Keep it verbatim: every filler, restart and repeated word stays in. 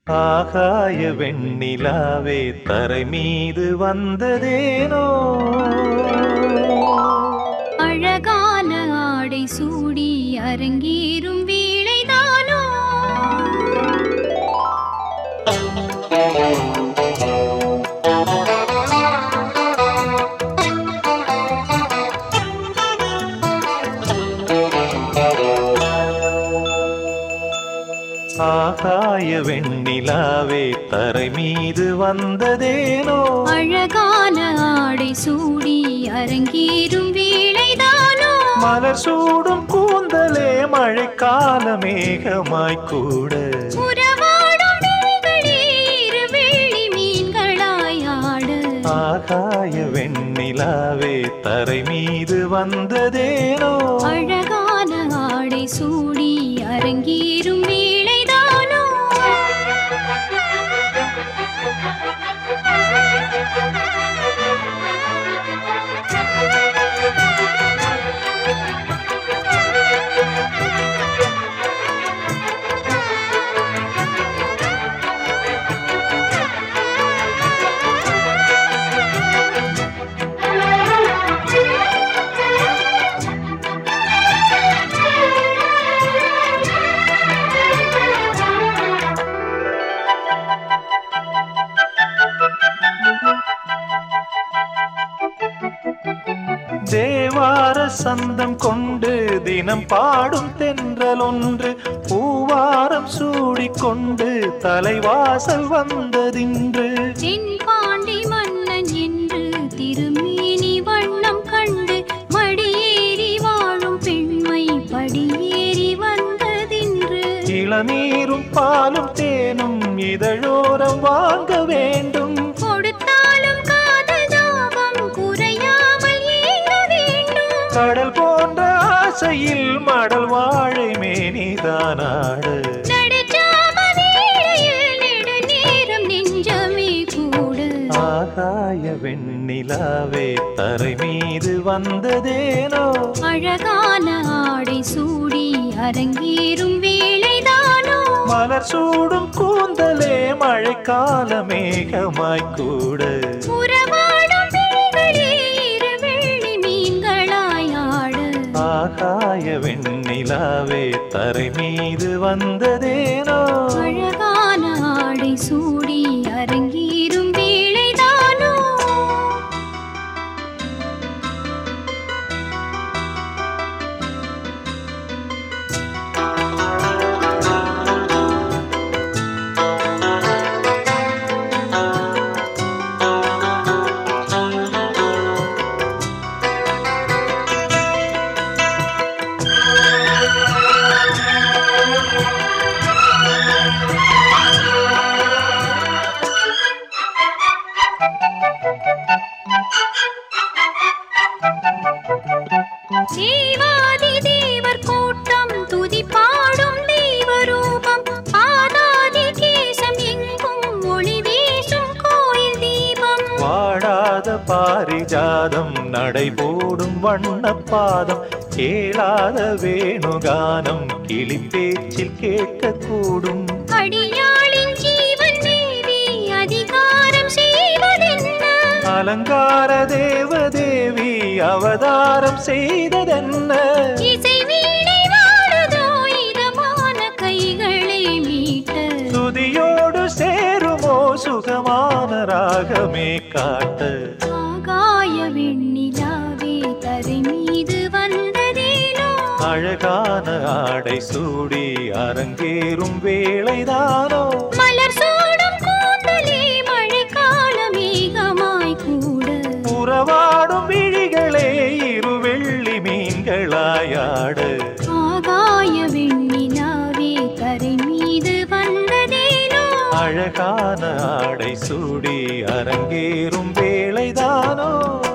ஆகாய வெண்ணிலாவே தரை மீது வந்ததேனோ அழகான ஆடை சூடி அரங்கேறும் வேளைதானோ ஆகாய வெண்ணிலாவே தரை மீது வந்ததேனோ அழகான ஆடை சூடி அரங்கேறும் வேளைதானோ மலர் சூடும் கூந்தலே மழைக்கால மேகமாய் கூட உறவாடும் விழிகளே இரு வெள்ளி மீன்களாய் ஆட ஆகாய வெண்ணிலாவே தரை மீது வந்ததேனோ அழகான ஆடை சூடி அரங்கேறும் வேளைதானோ தேவார சந்தம் கொண்டு தினம் பாடும் தென்றல் ஒன்று பூவாரம் சூடிக்கொண்டு தலைவாசல் வந்ததின்று தென்பாண்டி மன்னன் என்று திருமேனி வண்ணம் கண்டு மடியேறி வாழும் பெண்மை படியேறி வந்ததின்று இளநீரும் பாலும் தேனும் இதழோரம் வாங்க வேண்டும் கொடுத்தாலும் காதல் தாபம் குறையாமல் ஏற வேண்டும் கடல் போன்ற ஆசையில் மடல் வாழை மேனிதானாடு நடுச்சாம வேளையில் நெடுநேரம் நெஞ்சமே கூட ஆகாய வெண்ணிலாவே தரை மீது வந்ததேனோ அழகான ஆடை சூடி அரங்கேறும் வேளைதானோ மலர் சூடும் கூந்தலே மழைக்கால மேகமாய் கூட உறவாடும் விழிகளே இரு வெள்ளி மீன்களாய் ஆட ஆகாய வெண்ணிலாவே தரை மீது வந்ததேனோ அழகான ஆடை சூடி அரங்கேறும் வேளைதானோ தேவாதி தேவர் கூட்டம் துதி பாடும் தெய்வரூபம் பாதாதி கேசம் எங்கும் ஒளி வீசும் கோயில் தீபம் வாடாத பாரிஜாதம் நடைபோடும் வண்ணப்பாதம் கேளாத வேணுகானம் கிளி பேச்சில் கேட்கக்கூடும் அடியாளின் ஜீவன் தேவி அதிகாரம் செய்வதென்ன அலங்கார தேவதேவி அவதாரம் செய்ததென்ன இசை வீணை வாழுதோ இதமான கைகளை மீட்ட துதியோடு சேருமோ சுகமான ராகமே காட்ட ஆகாய வெண்ணிலாவே தரை மீது வந்ததேனோ அழகான ஆடை சூடி அரங்கேறும் வேளைதானோ மலர் சூடும் கூந்தலே மழைக்கால மேகமாய் கூட உறவாடும் விழிகளே இரு வெள்ளி மீன்களாயாட ஆகாய வெண்ணிலாவே தரை மீது வந்ததேனோ அழகான ஆடை சூடி அரங்கேறும் வேளைதானோ